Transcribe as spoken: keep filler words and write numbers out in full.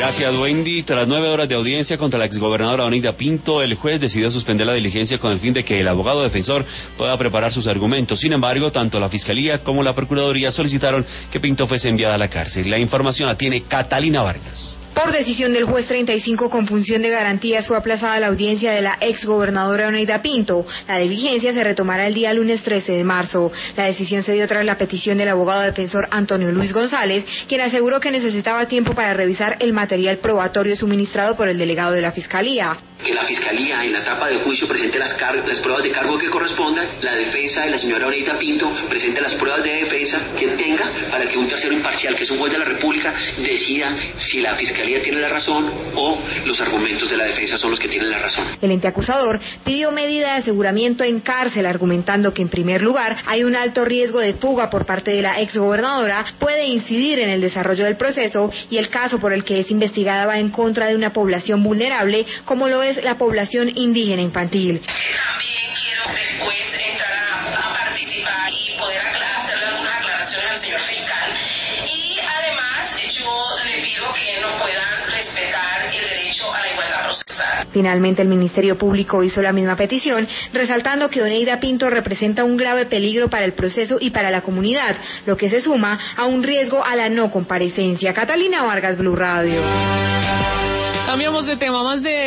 Gracias, Wendy. Tras nueve horas de audiencia contra la exgobernadora Oneida Pinto, el juez decidió suspender la diligencia con el fin de que el abogado defensor pueda preparar sus argumentos. Sin embargo, tanto la Fiscalía como la Procuraduría solicitaron que Pinto fuese enviada a la cárcel. La información la tiene Catalina Vargas. Por decisión del juez treinta y cinco con función de garantías fue aplazada la audiencia de la exgobernadora Oneida Pinto. La diligencia se retomará el día lunes trece de marzo. La decisión se dio tras la petición del abogado defensor Antonio Luis González, quien aseguró que necesitaba tiempo para revisar el material probatorio suministrado por el delegado de la Fiscalía. Que la Fiscalía en la etapa de juicio presente las, las pruebas de cargo que correspondan, la defensa de la señora Oneida Pinto presente las pruebas de defensa que tenga, para que un tercero imparcial, que es un juez de la República, decida si la Fiscalía tiene la razón o los argumentos de la defensa son los que tienen la razón. El ente acusador pidió medida de aseguramiento en cárcel, argumentando que en primer lugar hay un alto riesgo de fuga por parte de la exgobernadora, puede incidir en el desarrollo del proceso y el caso por el que es investigada va en contra de una población vulnerable como lo es la población indígena infantil. También quiero después entrar a, a participar y poder hacerle algunas aclaraciones al señor fiscal. Y además yo le pido que nos puedan respetar el derecho a la igualdad procesal. Finalmente el Ministerio Público hizo la misma petición, resaltando que Oneida Pinto representa un grave peligro para el proceso y para la comunidad, lo que se suma a un riesgo a la no comparecencia. Catalina Vargas, Blue Radio. Cambiamos de tema, más de